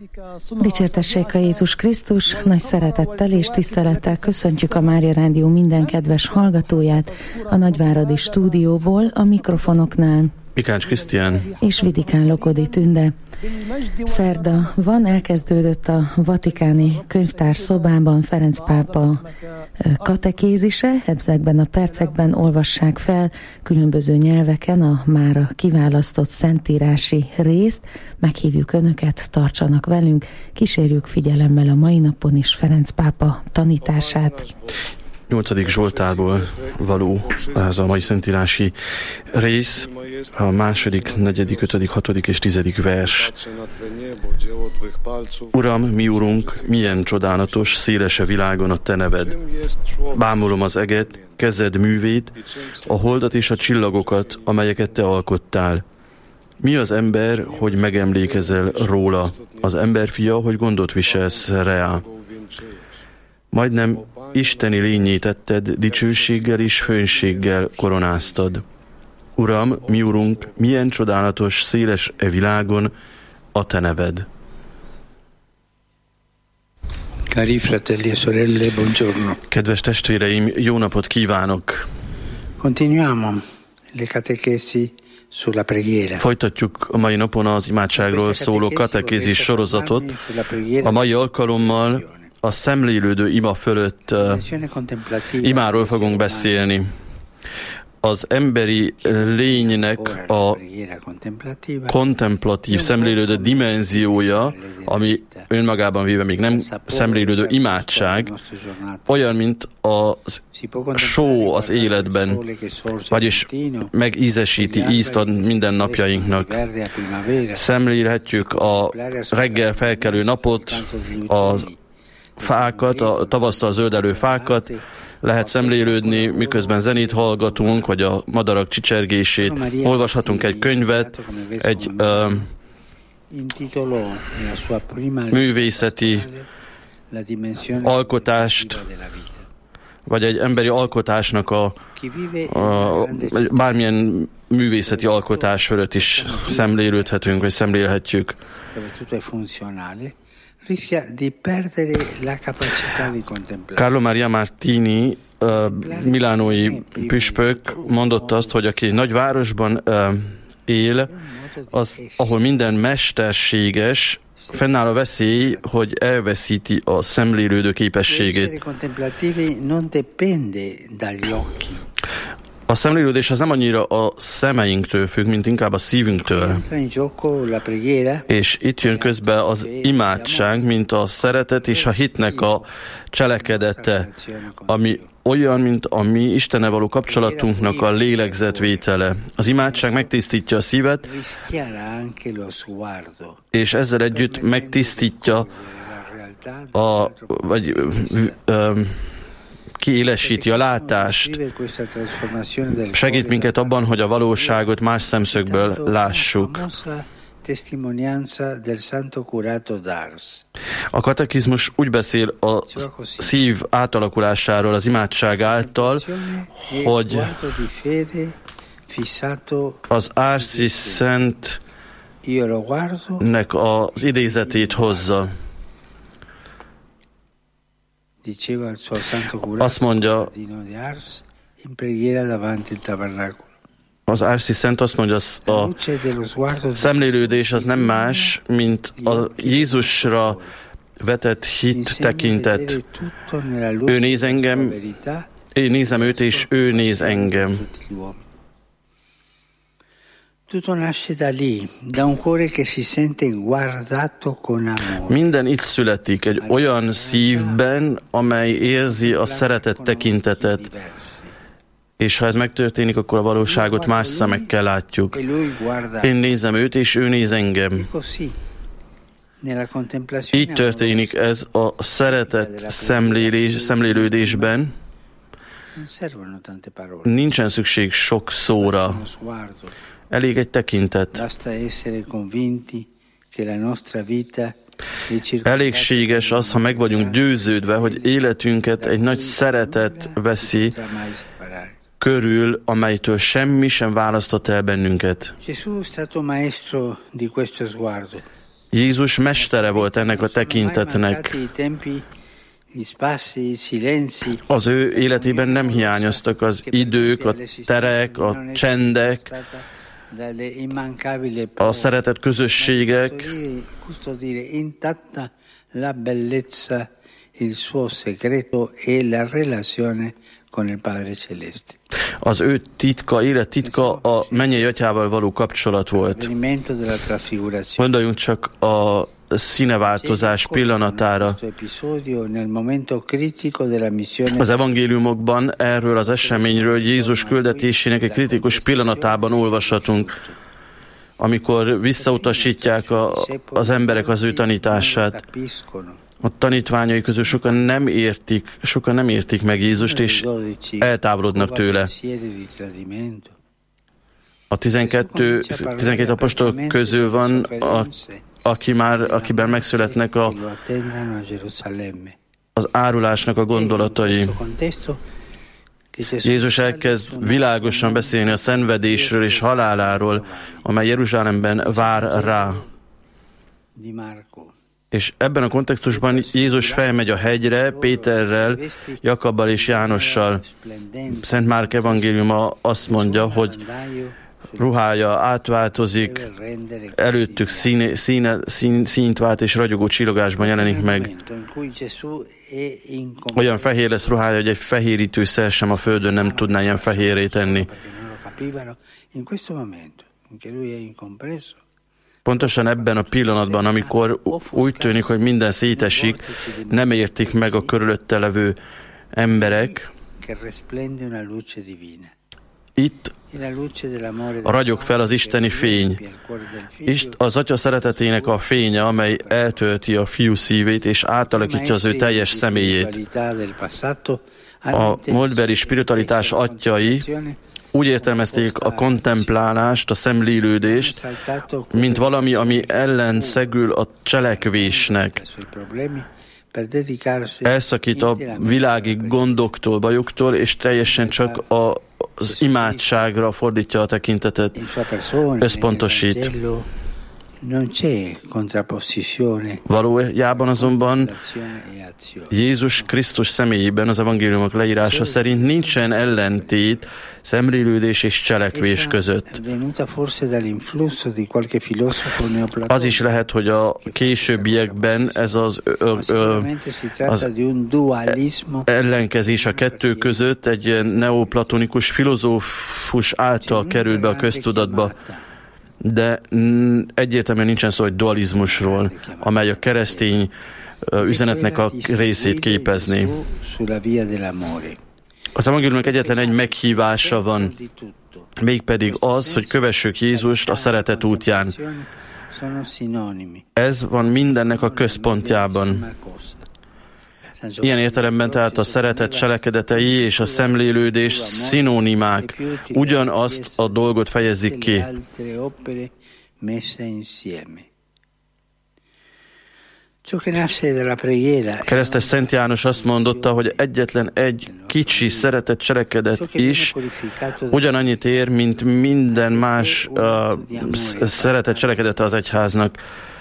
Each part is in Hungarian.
Dicsértessék a Jézus Krisztus, nagy szeretettel és tisztelettel köszöntjük a Mária Rádió minden kedves hallgatóját a Nagyváradi stúdióból, a mikrofonoknál Mikács Krisztián és Vidikán Lokodi Tünde. Szerda van, elkezdődött a vatikáni könyvtár szobában Ferenc pápa katekézise. Ezekben a percekben olvassák fel különböző nyelveken a mára kiválasztott szentírási részt. Meghívjuk Önöket, tartsanak velünk, kísérjük figyelemmel a mai napon is Ferenc pápa tanítását. 8. Zsoltárból való ez a mai szentírási rész, a 2., 4., 5., 6. és 10. vers. Uram, mi Urunk, milyen csodálatos, széles a világon a Te neved. Bámulom az eget, kezed művét, a holdat és a csillagokat, amelyeket Te alkottál. Mi az ember, hogy megemlékezel róla, az emberfia, hogy gondot viselsz rá. Majdnem isteni lényé tetted, dicsőséggel és főnséggel koronáztad. Uram, mi Urunk, milyen csodálatos, széles e világon a Te neved. Cari fratelli e sorelle, buongiorno. Kedves testvéreim, jó napot kívánok! Continuiamo le catechesi sulla preghiera. Folytatjuk a mai napon az imádságról szóló katekézis sorozatot. A mai alkalommal a szemlélődő ima fölött imáról fogunk beszélni. Az emberi lénynek a kontemplatív, szemlélődő dimenziója, ami önmagában véve még nem szemlélődő imádság, olyan, mint a só az életben, vagyis megízesíti, ízt ad mindennapjainknak. Szemlélhetjük a reggel felkelő napot, az fákat, a tavasszal zöldelő fákat, lehet szemlélődni, miközben zenét hallgatunk, vagy a madarak csicsergését, olvashatunk egy könyvet, egy művészeti alkotást, vagy egy emberi alkotásnak bármilyen művészeti alkotás fölött is szemlélődhetünk, vagy szemlélhetjük. Carlo Maria Martini, milánói püspök mondott azt, hogy aki nagy városban él, az, ahol minden mesterséges, fennáll a veszély, hogy elveszíti a szemlélődő képességét. A szemlélődés az nem annyira a szemeinktől függ, mint inkább a szívünktől. És itt jön közbe az imádság, mint a szeretet és a hitnek a cselekedete, ami olyan, mint a mi Istennel való kapcsolatunknak a lélegzetvétele. Az imádság megtisztítja a szívet, és ezzel együtt megtisztítja kiélesíti a látást, segít minket abban, hogy a valóságot más szemszögből lássuk. A katekizmus úgy beszél a szív átalakulásáról az imádság által, hogy az Ársi Szentnek az idézetét hozza. Azt mondja, az Ársi Szent azt mondja, a szemlélődés az nem más, mint a Jézusra vetett hit tekintet. Ő néz engem, én nézem őt, és ő néz engem. Minden itt születik egy olyan szívben, amely érzi a szeretet tekintetet, és ha ez megtörténik, akkor a valóságot más szemekkel látjuk. Én nézem őt, és ő néz engem. Így történik ez a szeretet szemlélődésben. Nincsen szükség sok szóra. Elég egy tekintet. Elégséges az, ha meg vagyunk győződve, hogy életünket egy nagy szeretet veszi körül, amelytől semmi sem választott el bennünket. Jézus mestere volt ennek a tekintetnek. Az ő életében nem hiányoztak az idők, a terek, a csendek, a szeretett közösségek. Az ő titka, élet titka a mennyei atyával való kapcsolat volt. Gondoljunk csak a színeváltozás pillanatára. Az evangéliumokban erről az eseményről Jézus küldetésének egy kritikus pillanatában olvashatunk, amikor visszautasítják az emberek az ő tanítását. A tanítványai közül sokan nem értik meg Jézust, és eltávolodnak tőle. A 12 apostol közül van, akiben megszületnek az árulásnak a gondolatai. Jézus elkezd világosan beszélni a szenvedésről és haláláról, amely Jeruzsálemben vár rá. És ebben a kontextusban Jézus felmegy a hegyre Péterrel, Jakabbal és Jánossal. Szent Márk evangéliuma azt mondja, hogy ruhája átváltozik, előttük színt vált és ragyogó csillogásban jelenik meg. Olyan fehér lesz ruhája, hogy egy fehérítőszer sem a földön nem tudná ilyen fehérré tenni. Pontosan ebben a pillanatban, amikor úgy tűnik, hogy minden szétesik, nem értik meg a körülötte levő emberek, itt ragyog fel az isteni fény. Az Atya szeretetének a fénye, amely eltölti a fiú szívét, és átalakítja az ő teljes személyét. A múltbeli spiritualitás atyai úgy értelmezték a kontemplálást, a szemlélődést, mint valami, ami ellenszegül a cselekvésnek. Elszakít a világi gondoktól, bajoktól, és teljesen csak az imádságra fordítja a tekintetet, összpontosít. Valójában azonban Jézus Krisztus személyében az evangéliumok leírása szerint nincsen ellentét szemlélődés és cselekvés között. Az is lehet, hogy a későbbiekben ez az ellenkezés a kettő között egy neoplatonikus filozófus által került be a köztudatba, de egyértelműen nincsen szó egy dualizmusról, amely a keresztény üzenetnek a részét képezné. Az evangéliumnak egyetlen egy meghívása van, mégpedig az, hogy kövessük Jézust a szeretet útján. Ez van mindennek a központjában. Ilyen értelemben tehát a szeretet cselekedetei és a szemlélődés szinonimák, ugyanazt a dolgot fejezik ki. Keresztes Szent János azt mondotta, hogy egyetlen egy kicsi szeretet cselekedet is ugyanannyit ér, mint minden más szeretet cselekedete az egyháznak.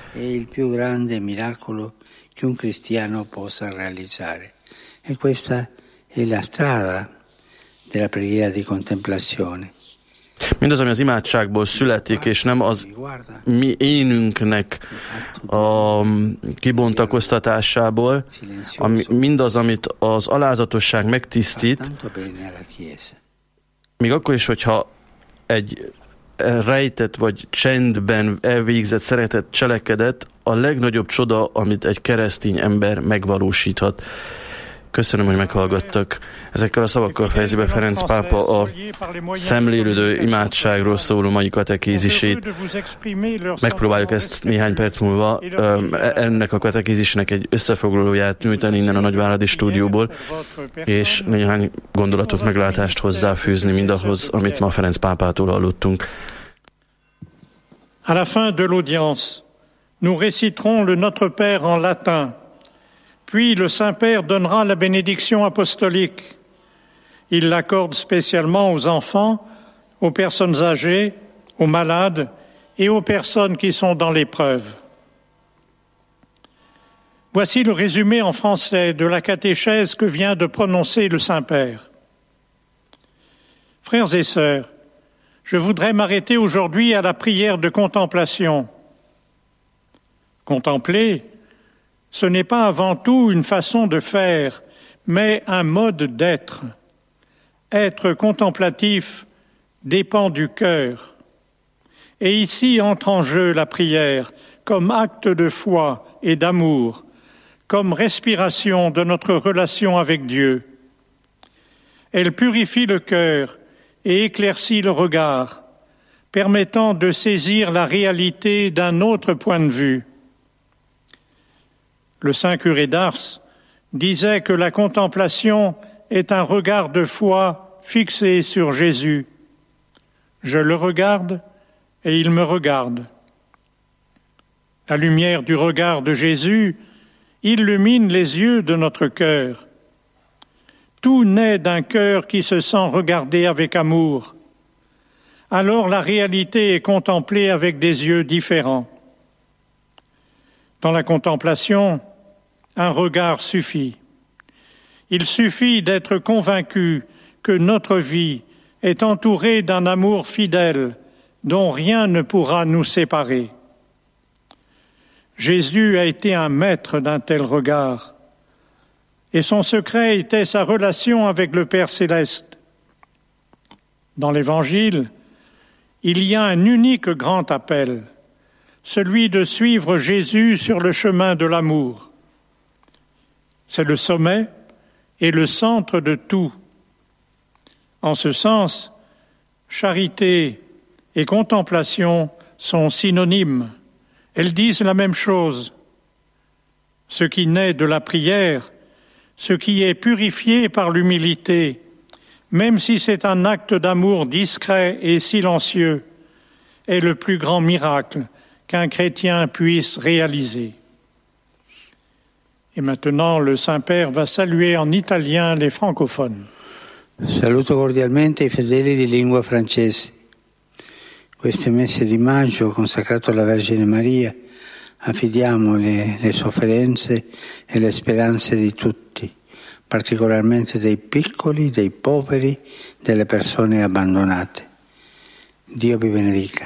Che un cristiano possa realizzare. E questa è la strada della preghiera di contemplazione. Mindaz, ami az imádságból születik, és nem az mi énünknek a kibontakoztatásából, mindaz, amit az alázatosság megtisztít, még akkor is, hogyha egy rejtett vagy csendben elvégzett szeretett cselekedet, a legnagyobb csoda, amit egy keresztény ember megvalósíthat. Köszönöm, hogy meghallgattak. Ezekkel a szavakkal fejezi be Ferenc pápa a szemlélődő imádságról szóló mai katekézisét. Megpróbáljuk ezt néhány perc múlva ennek a katekézisnek egy összefoglalóját nyújtani innen a Nagyváradi stúdióból, és néhány gondolatot, meglátást hozzáfűzni mindahhoz, amit ma Ferenc pápától hallottunk. À la fin de l'audience, nous réciterons le Notre Père en latin. Puis le Saint-Père donnera la bénédiction apostolique. Il l'accorde spécialement aux enfants, aux personnes âgées, aux malades et aux personnes qui sont dans l'épreuve. Voici le résumé en français de la catéchèse que vient de prononcer le Saint-Père. Frères et sœurs, je voudrais m'arrêter aujourd'hui à la prière de contemplation. Contempler, ce n'est pas avant tout une façon de faire, mais un mode d'être. Être contemplatif dépend du cœur. Et ici entre en jeu la prière comme acte de foi et d'amour, comme respiration de notre relation avec Dieu. Elle purifie le cœur et éclaircit le regard, permettant de saisir la réalité d'un autre point de vue. Le saint curé d'Ars disait que la contemplation est un regard de foi fixé sur Jésus. Je le regarde et il me regarde. La lumière du regard de Jésus illumine les yeux de notre cœur. Tout naît d'un cœur qui se sent regardé avec amour. Alors la réalité est contemplée avec des yeux différents. Dans la contemplation, un regard suffit. Il suffit d'être convaincu que notre vie est entourée d'un amour fidèle dont rien ne pourra nous séparer. Jésus a été un maître d'un tel regard, et son secret était sa relation avec le Père céleste. Dans l'Évangile, il y a un unique grand appel, celui de suivre Jésus sur le chemin de l'amour. C'est le sommet et le centre de tout. En ce sens, charité et contemplation sont synonymes. Elles disent la même chose. Ce qui naît de la prière, ce qui est purifié par l'humilité, même si c'est un acte d'amour discret et silencieux, est le plus grand miracle qu'un chrétien puisse réaliser. Et maintenant, le Saint-Père va saluer en italien les francophones. Saluto cordialmente i fedeli di lingua francese. Queste messe di maggio consacrato alla Vergine Maria, affidiamo le sofferenze e le speranze di tutti, particolarmente dei piccoli, dei poveri, delle persone abbandonate. Dio vi benedica.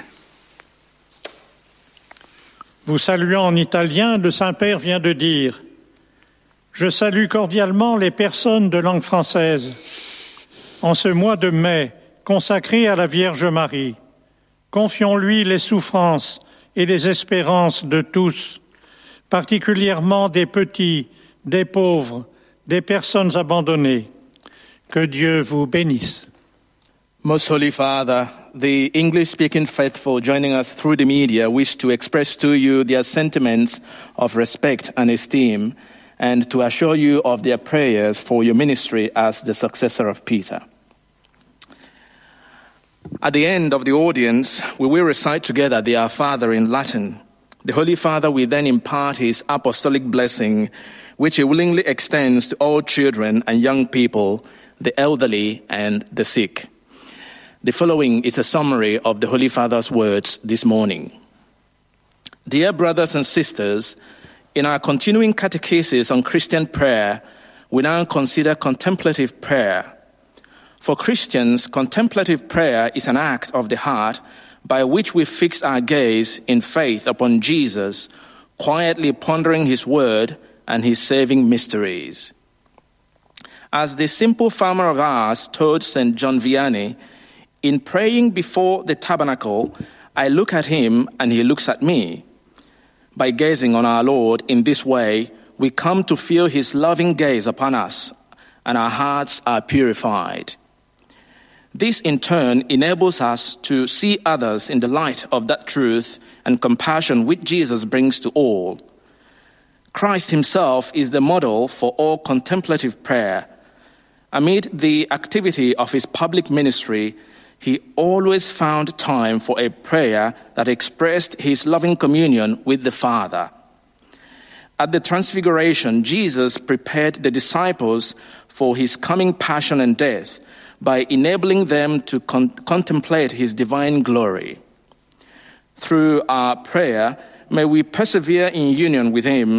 Vous saluant en italien, le Saint-Père vient de dire « Je salue cordialement les personnes de langue française. En ce mois de mai, consacré à la Vierge Marie, confions-lui les souffrances et les espérances de tous, particulièrement des petits, des pauvres, des personnes abandonnées. Que Dieu vous bénisse. » Most Holy Father, the English-speaking faithful joining us through the media wish to express to you their sentiments of respect and esteem, and to assure you of their prayers for your ministry as the successor of Peter. At the end of the audience, we will recite together the Our Father in Latin. The Holy Father will then impart his apostolic blessing, which he willingly extends to all children and young people, the elderly and the sick. The following is a summary of the Holy Father's words this morning. Dear brothers and sisters, in our continuing catechesis on Christian prayer, we now consider contemplative prayer. For Christians, contemplative prayer is an act of the heart by which we fix our gaze in faith upon Jesus, quietly pondering his word and his saving mysteries. As the simple farmer of ours told St. John Vianney, in praying before the tabernacle, I look at him and he looks at me. By gazing on our Lord in this way, we come to feel his loving gaze upon us, and our hearts are purified. This, in turn, enables us to see others in the light of that truth and compassion which Jesus brings to all. Christ himself is the model for all contemplative prayer. Amid the activity of his public ministry, he always found time for a prayer that expressed his loving communion with the Father. At the Transfiguration, Jesus prepared the disciples for his coming passion and death by enabling them to contemplate his divine glory. Through our prayer, may we persevere in union with him,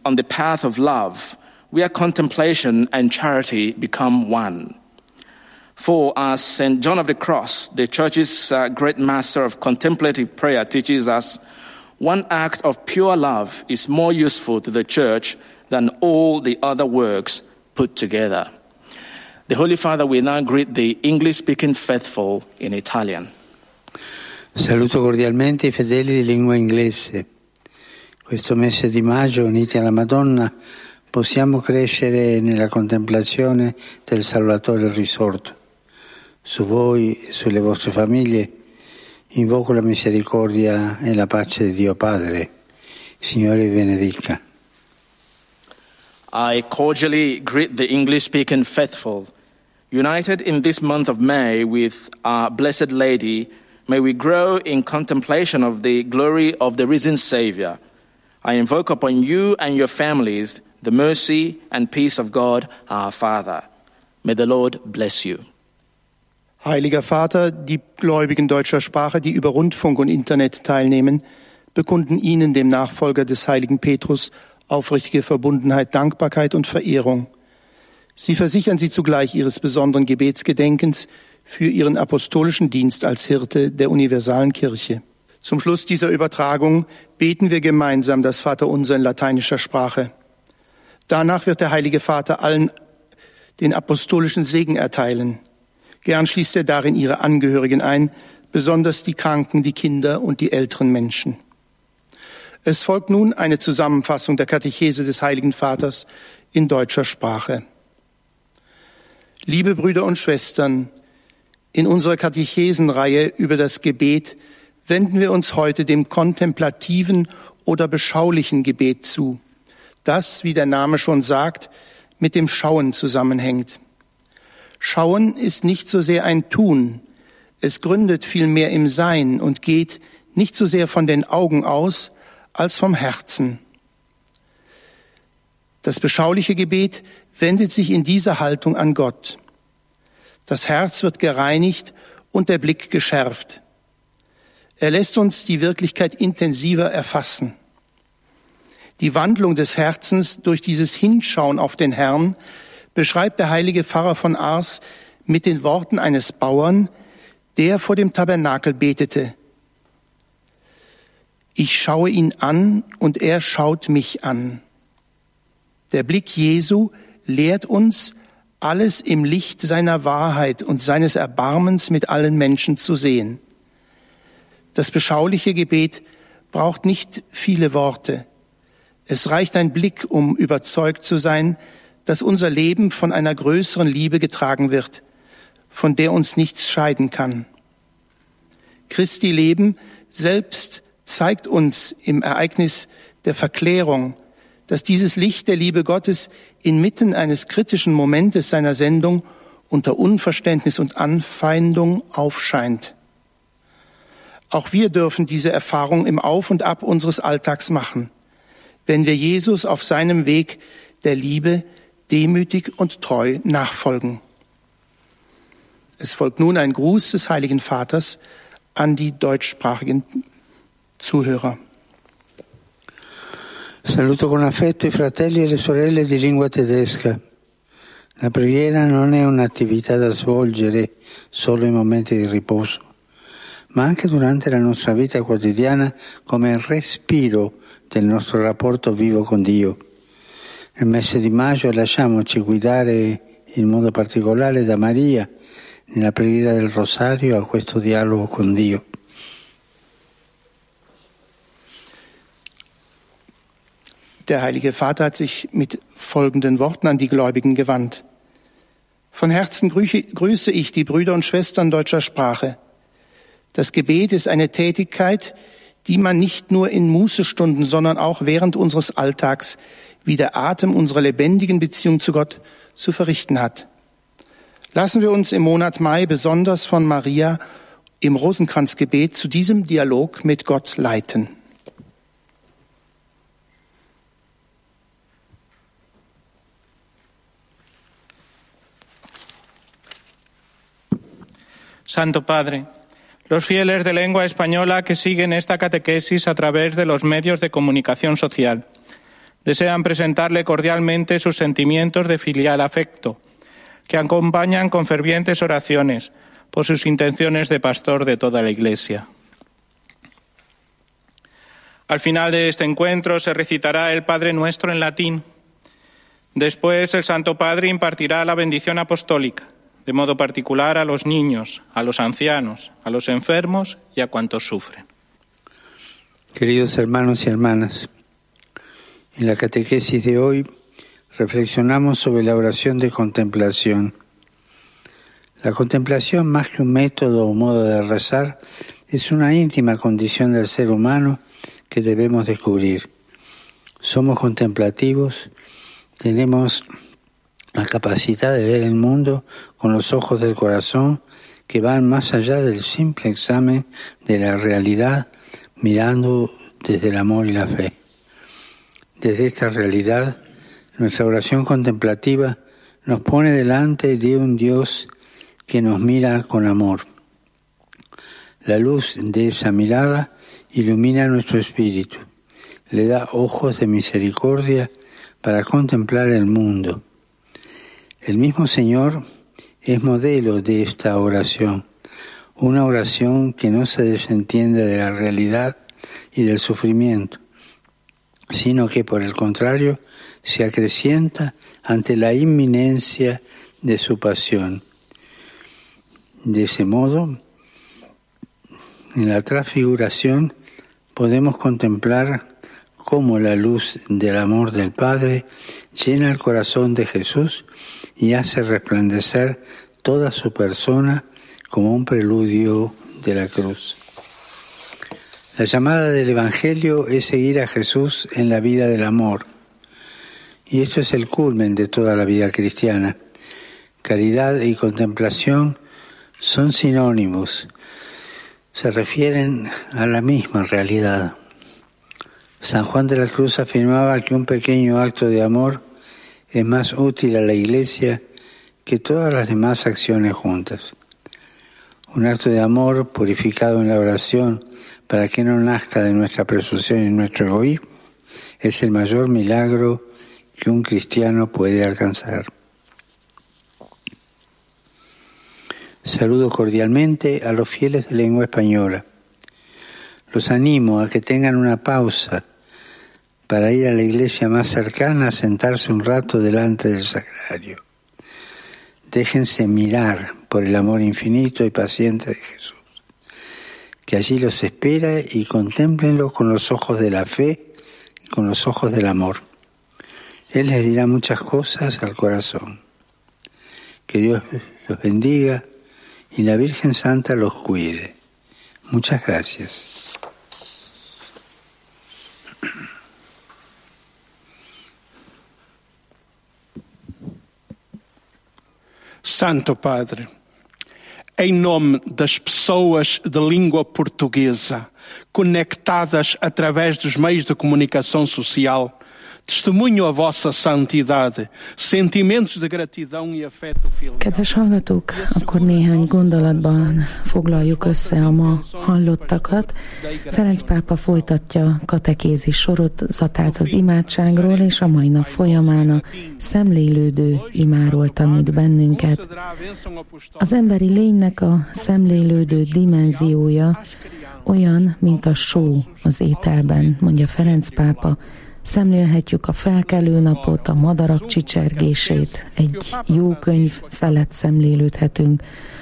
on the path of love, where contemplation and charity become one. For as St. John of the Cross, the Church's great master of contemplative prayer, teaches us, one act of pure love is more useful to the Church than all the other works put together. The Holy Father will now greet the English-speaking faithful in Italian. Saluto cordialmente I fedeli di lingua inglese. Questo mese di maggio, uniti alla Madonna, possiamo crescere nella contemplazione del Salvatore risorto. Su voi e sulle vostre famiglie invoco la misericordia e la pace di Dio Padre. Il Signore vi benedica. I cordially greet the English-speaking faithful. United in this month of May with our Blessed Lady, may we grow in contemplation of the glory of the risen Savior. I invoke upon you and your families the mercy and peace of God, our Father. May the Lord bless you. Heiliger Vater, die Gläubigen deutscher Sprache, die über Rundfunk und Internet teilnehmen, bekunden Ihnen, dem Nachfolger des heiligen Petrus, aufrichtige Verbundenheit, Dankbarkeit und Verehrung. Sie versichern Sie zugleich Ihres besonderen Gebetsgedenkens für Ihren apostolischen Dienst als Hirte der universalen Kirche. Zum Schluss dieser Übertragung beten wir gemeinsam das Vaterunser in lateinischer Sprache. Danach wird der Heilige Vater allen den apostolischen Segen erteilen. Gern schließt er darin ihre Angehörigen ein, besonders die Kranken, die Kinder und die älteren Menschen. Es folgt nun eine Zusammenfassung der Katechese des Heiligen Vaters in deutscher Sprache. Liebe Brüder und Schwestern, in unserer Katechesenreihe über das Gebet wenden wir uns heute dem kontemplativen oder beschaulichen Gebet zu, das, wie der Name schon sagt, mit dem Schauen zusammenhängt. Schauen ist nicht so sehr ein Tun, es gründet vielmehr im Sein und geht nicht so sehr von den Augen aus, als vom Herzen. Das beschauliche Gebet wendet sich in dieser Haltung an Gott. Das Herz wird gereinigt und der Blick geschärft. Er lässt uns die Wirklichkeit intensiver erfassen. Die Wandlung des Herzens durch dieses Hinschauen auf den Herrn beschreibt der heilige Pfarrer von Ars mit den Worten eines Bauern, der vor dem Tabernakel betete. Ich schaue ihn an und er schaut mich an. Der Blick Jesu lehrt uns, alles im Licht seiner Wahrheit und seines Erbarmens mit allen Menschen zu sehen. Das beschauliche Gebet braucht nicht viele Worte. Es reicht ein Blick, um überzeugt zu sein, dass unser Leben von einer größeren Liebe getragen wird, von der uns nichts scheiden kann. Christi Leben selbst zeigt uns im Ereignis der Verklärung, dass dieses Licht der Liebe Gottes inmitten eines kritischen Momentes seiner Sendung unter Unverständnis und Anfeindung aufscheint. Auch wir dürfen diese Erfahrung im Auf und Ab unseres Alltags machen, wenn wir Jesus auf seinem Weg der Liebe demütig und treu nachfolgen. Es folgt nun ein Gruß des Heiligen Vaters an die deutschsprachigen Zuhörer. Saluto con affetto I fratelli e le sorelle di lingua tedesca. La preghiera non è un'attività da svolgere solo in momenti di riposo, ma anche durante la nostra vita quotidiana come respiro del nostro rapporto vivo con Dio. Nel mese di maggio lasciamoci guidare in modo particolare da Maria nella preghiera del Rosario a questo dialogo con Dio. Der Heilige Vater hat sich mit folgenden Worten an die Gläubigen gewandt. Von Herzen grüße ich die Brüder und Schwestern deutscher Sprache. Das Gebet ist eine Tätigkeit, die man nicht nur in Mußestunden, sondern auch während unseres Alltags wie der Atem unserer lebendigen Beziehung zu Gott zu verrichten hat. Lassen wir uns im Monat Mai besonders von Maria im Rosenkranzgebet zu diesem Dialog mit Gott leiten. Santo Padre, los fieles de lengua española que siguen esta catequesis a través de los medios de comunicación social, desean presentarle cordialmente sus sentimientos de filial afecto, que acompañan con fervientes oraciones por sus intenciones de pastor de toda la Iglesia. Al final de este encuentro se recitará el Padre Nuestro en latín. Después el Santo Padre impartirá la bendición apostólica, de modo particular a los niños, a los ancianos, a los enfermos y a cuantos sufren. Queridos hermanos y hermanas, en la catequesis de hoy reflexionamos sobre la oración de contemplación. La contemplación, más que un método o modo de rezar, es una íntima condición del ser humano que debemos descubrir. Somos contemplativos, tenemos la capacidad de ver el mundo con los ojos del corazón que van más allá del simple examen de la realidad, mirando desde el amor y la fe. Desde esta realidad, nuestra oración contemplativa nos pone delante de un Dios que nos mira con amor. La luz de esa mirada ilumina nuestro espíritu, le da ojos de misericordia para contemplar el mundo. El mismo Señor es modelo de esta oración, una oración que no se desentiende de la realidad y del sufrimiento, sino que por el contrario se acrecienta ante la inminencia de su pasión. De ese modo, en la transfiguración podemos contemplar cómo la luz del amor del Padre llena el corazón de Jesús y hace resplandecer toda su persona como un preludio de la cruz. La llamada del Evangelio es seguir a Jesús en la vida del amor, y esto es el culmen de toda la vida cristiana. Caridad y contemplación son sinónimos, se refieren a la misma realidad. San Juan de la Cruz afirmaba que un pequeño acto de amor es más útil a la Iglesia que todas las demás acciones juntas. Un acto de amor purificado en la oración para que no nazca de nuestra presunción y nuestro egoísmo es el mayor milagro que un cristiano puede alcanzar. Saludo cordialmente a los fieles de lengua española. Los animo a que tengan una pausa para ir a la iglesia más cercana a sentarse un rato delante del sagrario. Déjense mirar por el amor infinito y paciente de Jesús, que allí los espera, y contémplenlo con los ojos de la fe y con los ojos del amor. Él les dirá muchas cosas al corazón. Que Dios los bendiga y la Virgen Santa los cuide. Muchas gracias. Santo Padre, em nome das pessoas de língua portuguesa, conectadas através dos meios de comunicação social, testemunho a vossa santidade, sentimentos de gratidão e afeto filial. Kedves hallgatók, akkor néhány gondolatban foglaljuk össze a ma hallottakat. Ferenc pápa folytatja katekézis sorozatát az imádságról, és a mai nap folyamán a szemlélődő imáról tanít bennünket. Az emberi lénynek a szemlélődő dimenziója olyan, mint a só az ételben, mondja Ferenc pápa. Szemlélhetjük a felkelő napot, a madarak csicsergését, egy jó könyv felett szemlélődhetünk.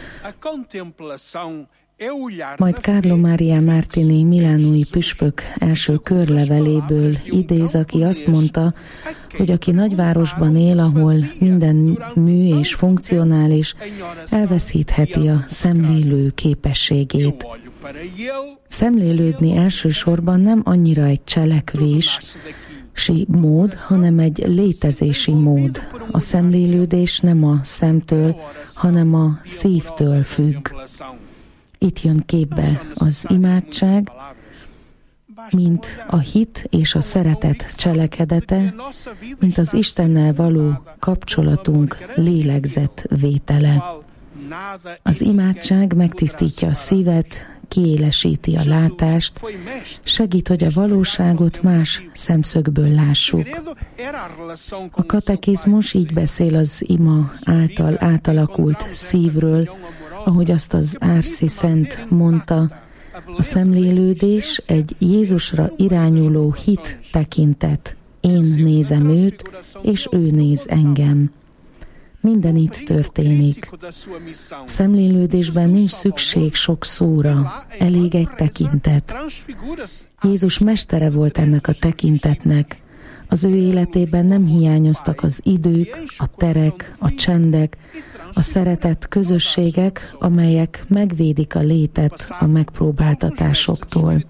Majd Carlo Maria Martini milánói püspök első körleveléből idéz, aki azt mondta, hogy aki nagyvárosban él, ahol minden mű és funkcionális, elveszítheti a szemlélő képességét. Szemlélődni elsősorban nem annyira egy cselekvési mód, hanem egy létezési mód. A szemlélődés nem a szemtől, hanem a szívtől függ. Itt jön képbe az imádság, mint a hit és a szeretet cselekedete, mint az Istennel való kapcsolatunk lélegzetvétele. Az imádság megtisztítja a szívet, kiélesíti a látást, segít, hogy a valóságot más szemszögből lássuk. A katekizmus így beszél az ima által átalakult szívről, ahogy azt az Ársi Szent mondta, a szemlélődés egy Jézusra irányuló hit tekintet. Én nézem őt, és ő néz engem. Minden itt történik. Szemlélődésben nincs szükség sok szóra, elég egy tekintet. Jézus mestere volt ennek a tekintetnek. Az ő életében nem hiányoztak az idők, a terek, a csendek, a szeretett közösségek, amelyek megvédik a létet a megpróbáltatásoktól.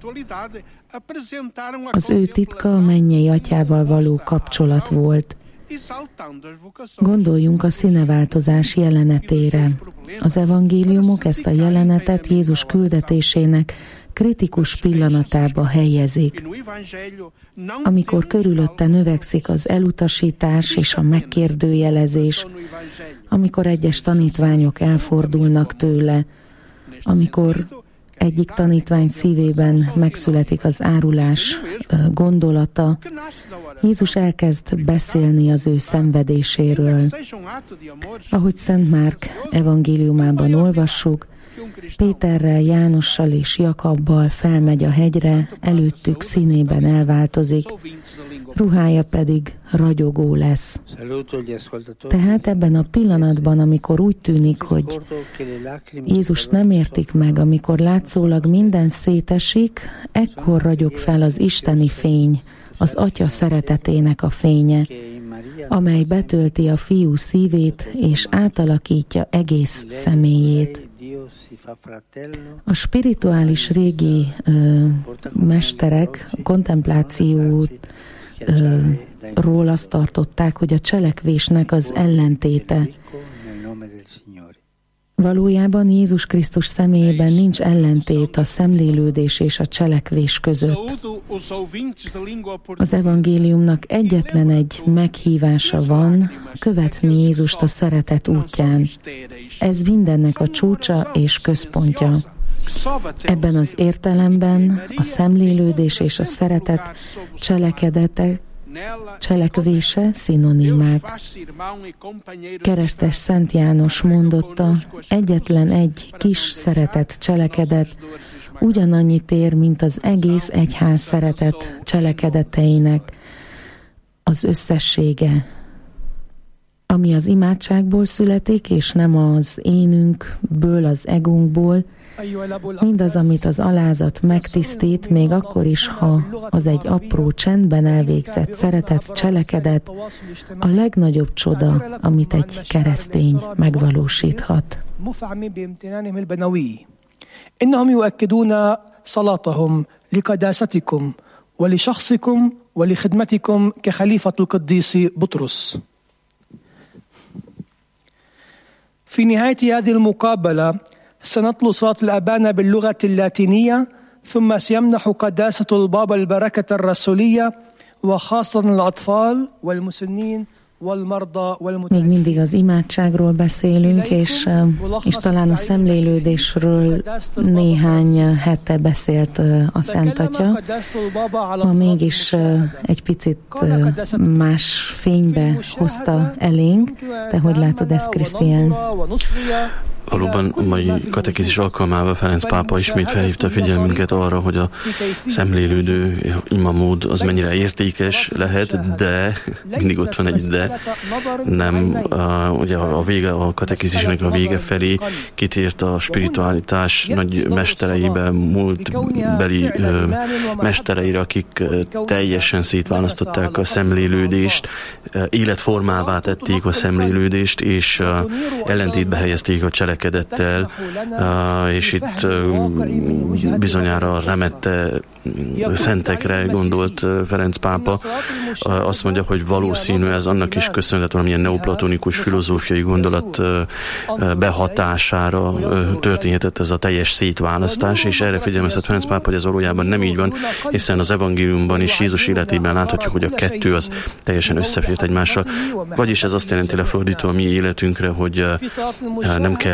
Az ő titka a mennyei atyával való kapcsolat volt. Gondoljunk a színeváltozás jelenetére. Az evangéliumok ezt a jelenetet Jézus küldetésének kritikus pillanatába helyezik. Amikor körülötte növekszik az elutasítás és a megkérdőjelezés, amikor egyes tanítványok elfordulnak tőle, amikor egyik tanítvány szívében megszületik az árulás gondolata, Jézus elkezd beszélni az ő szenvedéséről. Ahogy Szent Márk evangéliumában olvassuk, Péterrel, Jánossal és Jakabbal felmegy a hegyre, előttük színében elváltozik, ruhája pedig ragyogó lesz. Tehát ebben a pillanatban, amikor úgy tűnik, hogy Jézus nem értik meg, amikor látszólag minden szétesik, ekkor ragyog fel az isteni fény, az Atya szeretetének a fénye, amely betölti a Fiú szívét és átalakítja egész személyét. A spirituális régi mesterek kontemplációról azt tartották, hogy a cselekvésnek az ellentéte. Valójában Jézus Krisztus személyében nincs ellentét a szemlélődés és a cselekvés között. Az evangéliumnak egyetlen egy meghívása van, követni Jézust a szeretet útján. Ez mindennek a csúcsa és központja. Ebben az értelemben a szemlélődés és a szeretet cselekvése szinonimák. Keresztes Szent János mondotta, egyetlen egy kis szeretet cselekedet ugyanannyit ér, mint az egész egyház szeretet cselekedeteinek az összessége, ami az imádságból születik, és nem az énünkből, az egónkból. Mindaz, amit az alázat megtisztít, még akkor is, ha az egy apró csendben elvégzett szeretet cselekedet, a legnagyobb csoda, amit egy keresztény megvalósíthat. إنهم يؤكدون صلاتهم لقداستكم ولشخصكم ولخدمتكم كخليفة القديس بطرس. في نهاية هذه المقابلة سنتلو صلاة الأبانا باللغة اللاتينية ثم سيمنح قداسة البابا البركة الرسولية وخاصة الأطفال والمسنين والمرضى Még mindig az imádságról beszélünk, és talán a szemlélődésről néhány hete beszélt a Szent Atya. Ma mégis egy picit más fénybe hozta elénk. Te hogy látod ezt, Krisztián? Valóban a mai katekézis alkalmával Ferenc pápa ismét felhívta a figyelmünket arra, hogy a szemlélődő imamód az mennyire értékes lehet, de mindig ott van egy de. Nem, ugye a vége, a katekézisnek a vége felé kitért a spiritualitás nagy mestereibe, múltbeli mestereire, akik teljesen szétválasztották a szemlélődést, életformává tették a szemlélődést, és ellentétbe helyezték a cselekedettel, és itt bizonyára a remette szentekre gondolt Ferenc pápa. Azt mondja, hogy valószínű ez annak is köszönhető, valamilyen neoplatonikus filozófiai gondolat behatására történhetett ez a teljes szétválasztás, és erre figyelmeztet Ferenc pápa, hogy ez valójában nem így van, hiszen az evangéliumban és Jézus életében láthatjuk, hogy a kettő az teljesen összefért egymással. Vagyis ez azt jelenti lefordítva a mi életünkre, hogy nem kell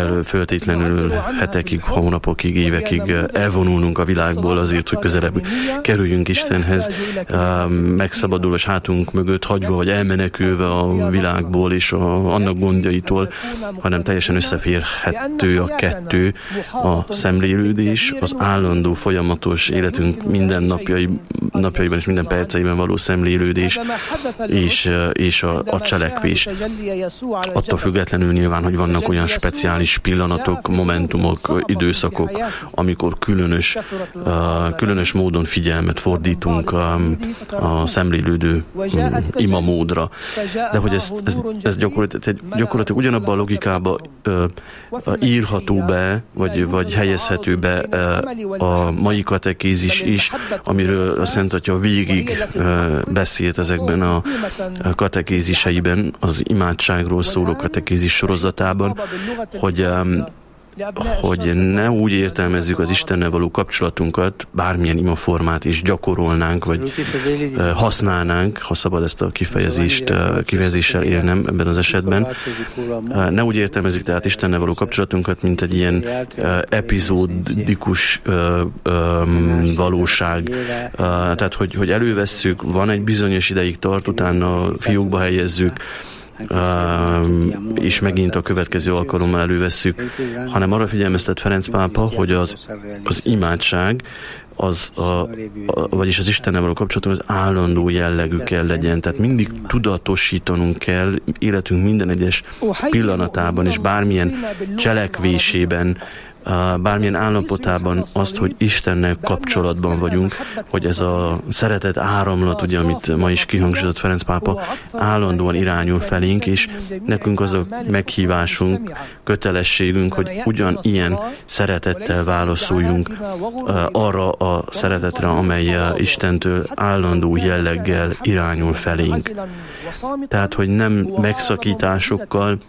kell föltétlenül hetekig, hónapokig, évekig elvonulnunk a világból azért, hogy közelebb kerüljünk Istenhez, megszabadulva és hátunk mögött hagyva, vagy elmenekülve a világból és annak gondjaitól, hanem teljesen összeférhető a kettő, a szemlélődés, az állandó, folyamatos életünk minden napjaiban és minden perceiben való szemlélődés, és a cselekvés. Attól függetlenül nyilván, hogy vannak olyan speciális pillanatok, momentumok, időszakok, amikor különös módon figyelmet fordítunk a szemlélődő imamódra. De hogy ez gyakorlatilag ugyanabban a logikába írható be, vagy helyezhető be a mai katekézis is, amiről a Szent Atya végig beszélt ezekben a katekéziseiben, az imádságról szóló katekézis sorozatában, hogy ne úgy értelmezzük az Istennel való kapcsolatunkat, bármilyen imaformát is gyakorolnánk, vagy használnánk, ha szabad ezt a kifejezéssel élnem ebben az esetben. Ne úgy értelmezzük tehát Istennel való kapcsolatunkat, mint egy ilyen epizódikus valóság. Tehát, hogy elővesszük, van egy bizonyos ideig tart, utána fiókba helyezzük, és megint a következő alkalommal elővesszük, hanem arra figyelmeztet Ferenc pápa, hogy az imádság, vagyis az Istennel való kapcsolatunk az állandó jellegű kell legyen. Tehát mindig tudatosítanunk kell életünk minden egyes pillanatában, és bármilyen cselekvésében, bármilyen állapotában azt, hogy Istennel kapcsolatban vagyunk, hogy ez a szeretet áramlat, ugye, amit ma is kihangsúlyozott Ferenc pápa, állandóan irányul felénk, és nekünk az a meghívásunk, kötelességünk, hogy ugyanilyen szeretettel válaszoljunk arra a szeretetre, amely Istentől állandó jelleggel irányul felénk. Tehát, hogy nem megszakításokkal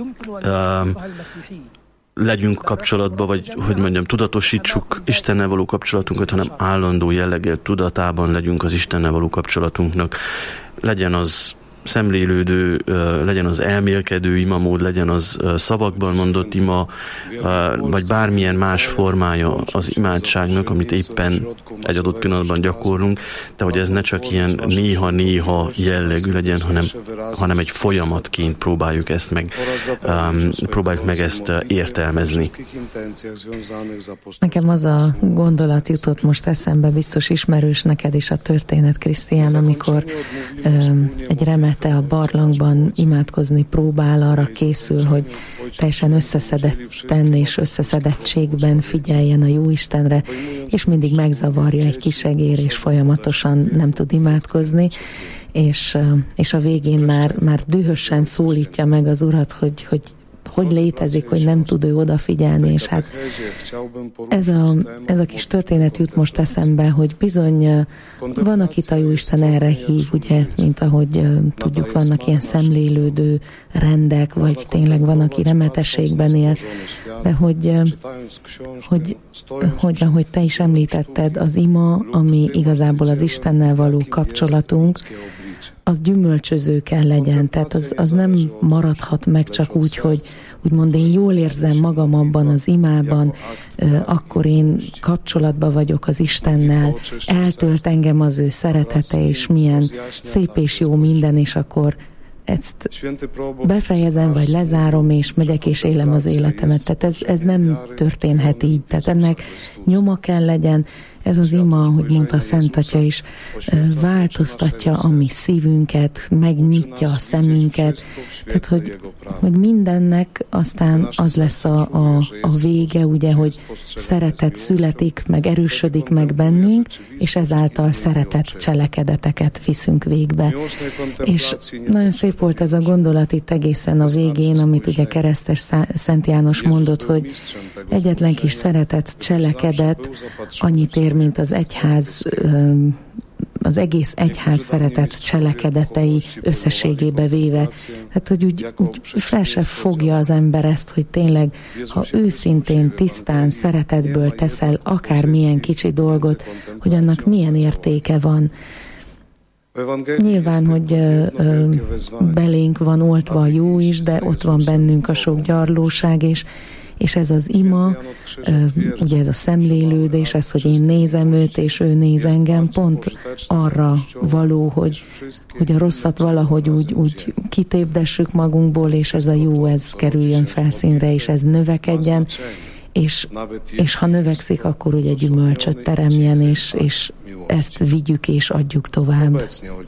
legyünk kapcsolatban, vagy hogy mondjam, tudatosítsuk Istennel való kapcsolatunkat, hanem állandó jelleggel tudatában legyünk az Istennel való kapcsolatunknak. Legyen az szemlélődő, legyen az elmélkedő imamód, legyen az szavakban mondott ima, vagy bármilyen más formája az imádságnak, amit éppen egy adott pillanatban gyakorlunk, de hogy ez ne csak ilyen néha-néha jellegű legyen, hanem egy folyamatként próbáljuk meg ezt értelmezni. Nekem az a gondolat jutott most eszembe, biztos ismerős neked is a történet, Krisztián, amikor egy remete a barlangban imádkozni próbál, arra készül, hogy teljesen összeszedetten és összeszedettségben figyeljen a Jóistenre, és mindig megzavarja egy kisegér, és folyamatosan nem tud imádkozni, és a végén már dühösen szólítja meg az Urat, hogy létezik, hogy nem tud ő odafigyelni, és hát ez a kis történet jut most eszembe, hogy bizony van, akit a Jóisten erre hív, ugye, mint ahogy tudjuk, vannak ilyen szemlélődő rendek, vagy tényleg van, aki remetességben él, de hogy ahogy te is említetted, az ima, ami igazából az Istennel való kapcsolatunk, az gyümölcsöző kell legyen, tehát az nem maradhat meg csak úgy, hogy úgymond én jól érzem magam abban az imában, akkor én kapcsolatban vagyok az Istennel, eltölt engem az ő szeretete, és milyen szép és jó minden, és akkor ezt befejezem, vagy lezárom, és megyek, és élem az életemet. Tehát ez nem történhet így. Tehát ennek nyoma kell legyen. Ez az ima, ahogy mondta a Szent Atya is, változtatja a mi szívünket, megnyitja a szemünket, tehát hogy mindennek aztán az lesz a vége, ugye, hogy szeretet születik, meg erősödik meg bennünk, és ezáltal szeretett cselekedeteket viszünk végbe. És nagyon szép volt ez a gondolat itt egészen a végén, amit ugye keresztes Szent János mondott, hogy egyetlen kis szeretett cselekedet annyit ér, mint az egyház, az egész egyház szeretett cselekedetei összességébe véve. Hát, hogy úgy fel se fogja az ember ezt, hogy tényleg, ha őszintén, tisztán, szeretetből teszel akármilyen kicsi dolgot, hogy annak milyen értéke van. Nyilván, hogy belénk van oltva a jó is, de ott van bennünk a sok gyarlóság, és ez az ima, ugye ez a szemlélődés, ez, hogy én nézem őt, és ő néz engem, pont arra való, hogy a rosszat valahogy úgy kitépdessük magunkból, és ez a jó, ez kerüljön felszínre, és ez növekedjen, és ha növekszik, akkor ugye gyümölcsöt teremjen, és ezt vigyük és adjuk tovább.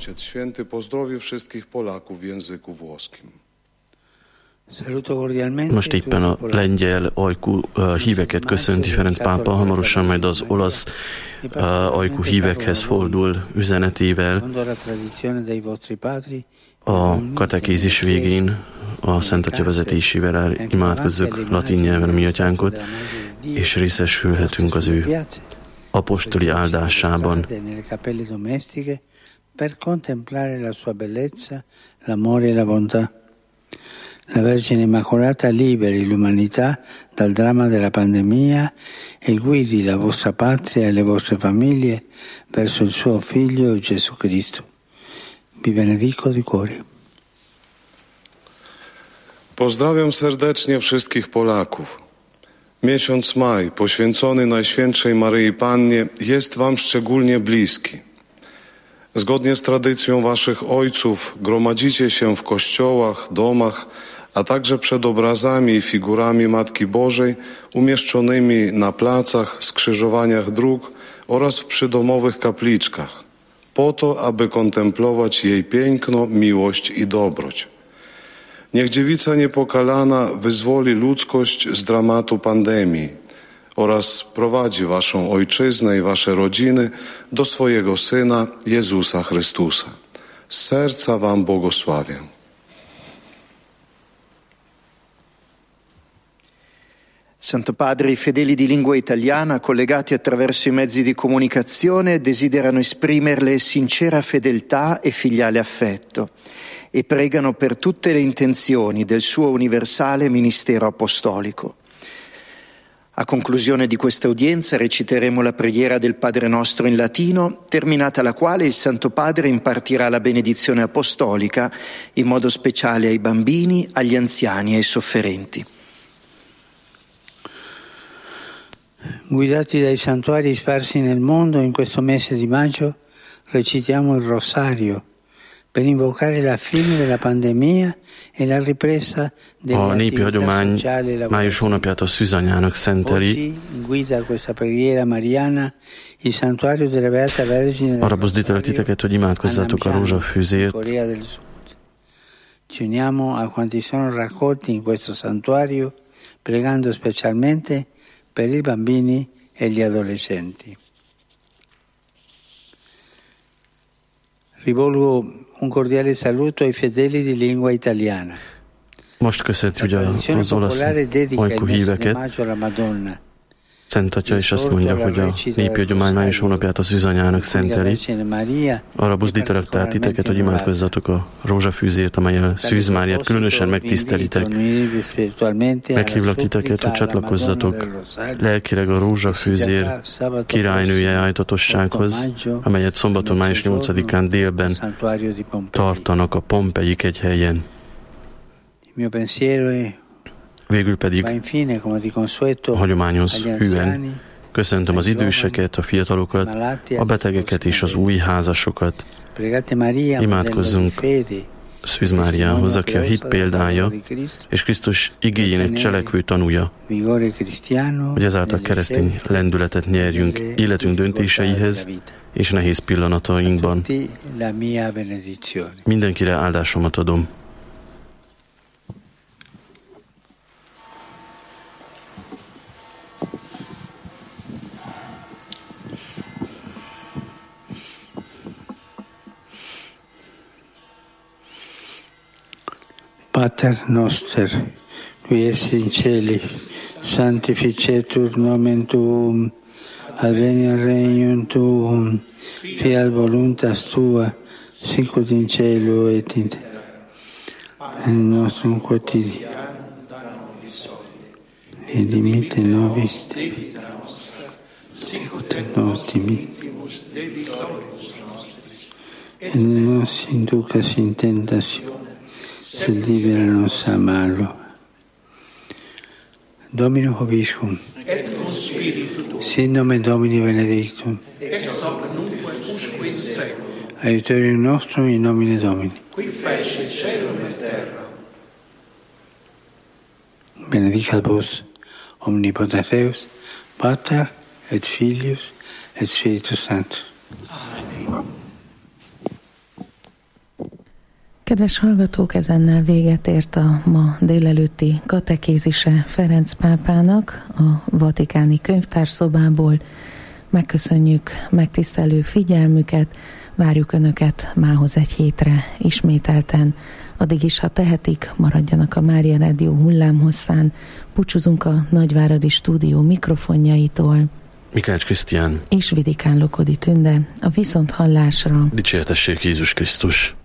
Most éppen a lengyel ajkú híveket köszönti Ferenc pápa, hamarosan majd az olasz ajkú hívekhez fordul üzenetével. A katekézis végén a Szent Atya vezetésével imádkozzuk latin nyelven a mi atyánkot, és részesülhetünk az ő apostoli áldásában. La Vergine Immacolata liberi l'umanità dal dramma della pandemia e guidi la vostra patria e le vostre famiglie verso il suo Figlio Gesù Cristo. Vi benedico di cuore. Pozdrawiam serdecznie wszystkich Polaków. Miesiąc maj, poświęcony Najświętszej Maryi Pannie, jest wam szczególnie bliski. Zgodnie z tradycją waszych ojców gromadzicie się w kościołach, domach, a także przed obrazami i figurami Matki Bożej umieszczonymi na placach, skrzyżowaniach dróg oraz w przydomowych kapliczkach, po to, aby kontemplować jej piękno, miłość i dobroć. Niech Dziewica Niepokalana wyzwoli ludzkość z dramatu pandemii oraz prowadzi waszą ojczyznę i wasze rodziny do swojego Syna Jezusa Chrystusa. Z serca wam błogosławię. Santo Padre, i fedeli di lingua italiana collegati attraverso i mezzi di comunicazione desiderano esprimerle sincera fedeltà e filiale affetto e pregano per tutte le intenzioni del suo universale ministero apostolico. A conclusione di questa udienza reciteremo la preghiera del Padre Nostro in latino, terminata la quale il Santo Padre impartirà la benedizione apostolica, in modo speciale ai bambini, agli anziani e ai sofferenti. Guidati dai santuari sparsi nel mondo in questo mese di maggio, recitiamo il Rosario per invocare la fine della pandemia e la ripresa delle attività sociali e lavorative. Május hónapját a Szűzanyának szenteli. Guida questa preghiera mariana il santuario della Beata Vergine. Arra buzdítalak titeket, hogy imádkozzátok a rózsafűzért. Ci uniamo a quanti sono raccolti in questo santuario, pregando specialmente per i bambini e gli adolescenti. Rivolgo un cordiale saluto ai fedeli di lingua italiana. Most köszöntjük az olasz ajkú híveket. Szent Atya is azt mondja, hogy a népi hagyomány május hónapját a Szűzanyának szenteli. Arra buzdítalak tehát titeket, hogy imádkozzatok a rózsafűzért, amellyel Szűz Máriát különösen megtisztelitek. Meghívlak titeket, hogy csatlakozzatok lelkileg a rózsafűzér királynője ájtatossághoz, amelyet szombaton május 8-án délben tartanak a Pompei kegyhelyen. Végül pedig hagyományhoz hűen köszöntöm az időseket, a fiatalokat, a betegeket és az új házasokat. Imádkozzunk Szűz Máriához, aki a hit példája, és Krisztus igéjének cselekvő tanúja, hogy ezáltal keresztény lendületet nyerjünk életünk döntéseihez és nehéz pillanatainkban. Mindenkire áldásomat adom. Pater noster, qui es in celi, sanctificetur nomen tuum, adveniat regnum tuum, fiat voluntas tua, sicut in cielo et in terra. Il nostrum quotidianum et dimitte nobis debita nostra, sicut et nos dimittimus debitoribus nostris, et ne nos inducas in tentationem, sed libera nos a malo. Domino Hoviscum, et cum spiritu sin nomen Domini benedictum, ex hoc nunc usque in seculum, aiuterium nostrum in nomine Domini. qui fecit caelum et terra. Benedicat vos omnipotens Deus, Pater et Filius et Spiritus Sanctus. Kedves hallgatók, ezennel véget ért a ma délelőtti katekézise Ferenc pápának a Vatikáni Könyvtárszobából. Megköszönjük megtisztelő figyelmüket, várjuk Önöket mához egy hétre ismételten. Addig is, ha tehetik, maradjanak a Mária Rádió hullámhosszán. Búcsúzunk a Nagyváradi Stúdió mikrofonjaitól. Mikács Krisztián És Vidikán Lokodi Tünde. A viszonthallásra. Dicsértessék Jézus Krisztus!